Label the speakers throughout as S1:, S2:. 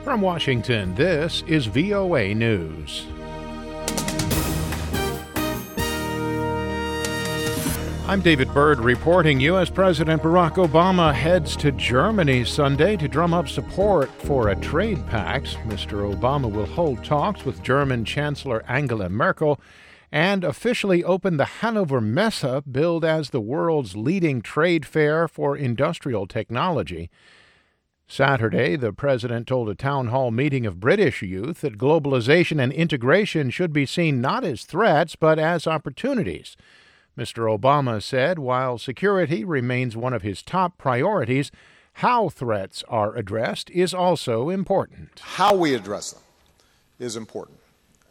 S1: From Washington, this is VOA News. I'm David Byrd reporting. U.S. President Barack Obama heads to Germany Sunday to drum up support for a trade pact. Mr. Obama will hold talks with German Chancellor Angela Merkel and officially open the Hannover Messe, billed as the world's leading trade fair for industrial technology. Saturday, the president told a town hall meeting of British youth that globalization and integration should be seen not as threats but as opportunities. Mr. Obama said while security remains one of his top priorities, how threats are addressed is also important.
S2: How we address them is important.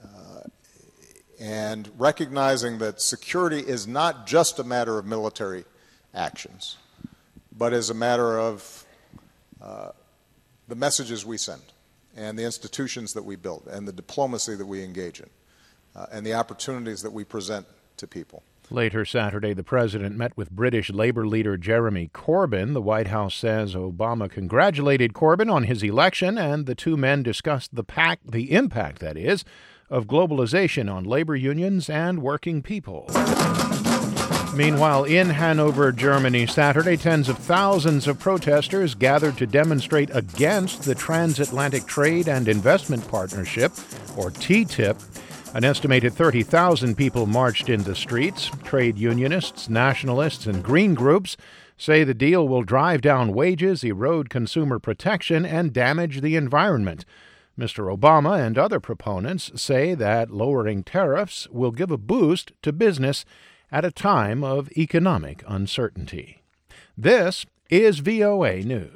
S2: And recognizing that security is not just a matter of military actions, but is a matter of the messages we send and the institutions that we build and the diplomacy that we engage in and the opportunities that we present to people.
S1: Later Saturday, the president met with British Labour leader Jeremy Corbyn. The White House says Obama congratulated Corbyn on his election, and the two men discussed the impact, that is, of globalization on labor unions and working people. Meanwhile, in Hanover, Germany, Saturday, tens of thousands of protesters gathered to demonstrate against the Transatlantic Trade and Investment Partnership, or TTIP. An estimated 30,000 people marched in the streets. Trade unionists, nationalists, and green groups say the deal will drive down wages, erode consumer protection, and damage the environment. Mr. Obama and other proponents say that lowering tariffs will give a boost to business at a time of economic uncertainty. This is VOA News.